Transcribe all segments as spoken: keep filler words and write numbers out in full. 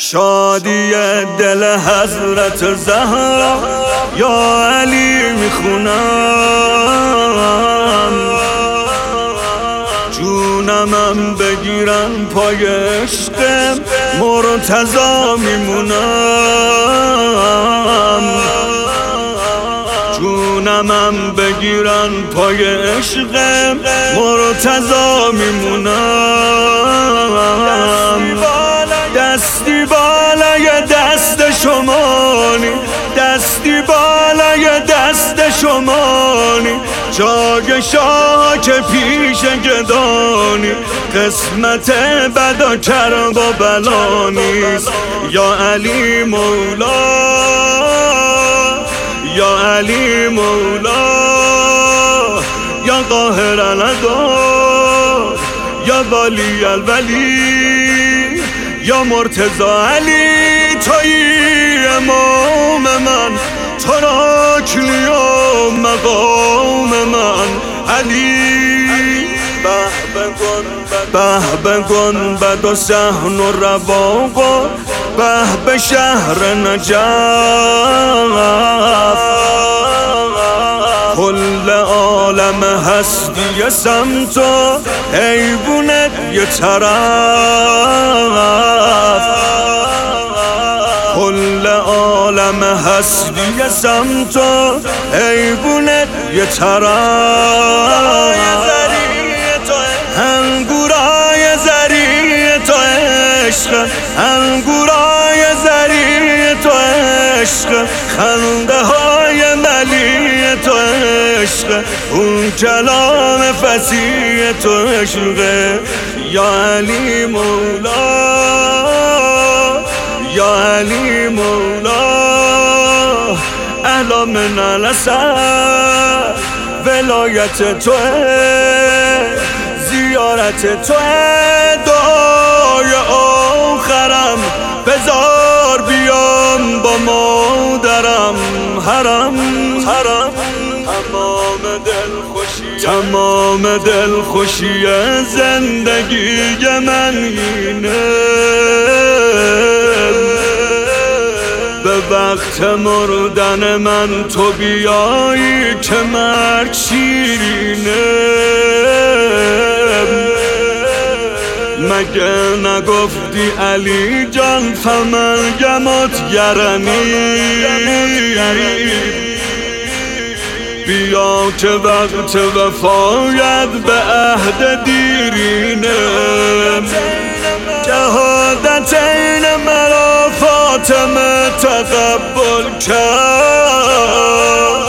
شادی دل حضرت زهرا یا علی میخونم، جونمم بگیرن پای عشق مرتضی میمونم، جونمم بگیرن پای عشق مرتضی میمونم. دستی بالای دست شمانی، دستی بالای دست شمانی، جای شاه که پیش گدانی، قسمت بدا کرب و بلا نیست. یا علی مولا، یا علی مولا، یا قاهر الادار، یا ولی الولی، یا مرتضی علی، تویی امام من، تو راکلی و مقام من علی. به به گنبد و صحن و رواق و به به شهر نجف، کل عالم هستی سمت و حیبونت یه طرف، کل عالم هستی سمت و حیبونت یه طرف. انگورای زری تو عشق، انگورای زری تو عشق، خنده های ملی تو عشق، اون کلام فصیح تو عشق. یا علی مولا، یا علی مولا، اهلا من الاسد، ولایت توه، زیارت توه، دعای آخرم بذار بیام با مادرم حرم حرم. تمام دلخوشی تمام دلخوشی زندگی من اینه، به وقت مردن من تو بیایی که مرگ شیرینه. مگه نگفتی علی جان فمن گمت یرمی، بیا که وقت وفایت به عهد دیرینه. شهادتین مرا فاطمه تقبل کرد،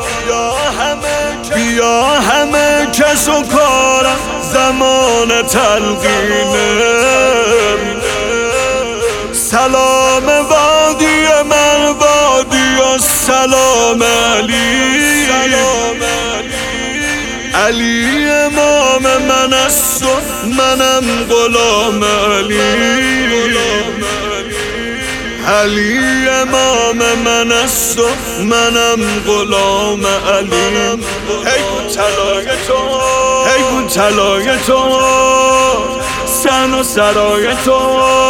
بیا همه کس و کارم زمان تلقینه. سلام وادی من وادی و سلام علی، علی امام من است و منم غلام علی، علی امام من است و منم غلام علی. ای گون طلای تو، ای گون طلای تو، سن و سرای تو،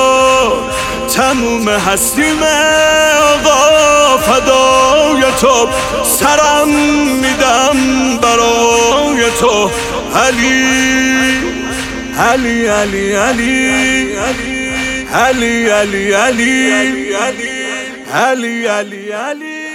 تموم هستیم آقا فدای تو، سرم میدم برای تو علی. علی علی علی علی علی علی علی علی علی علی علی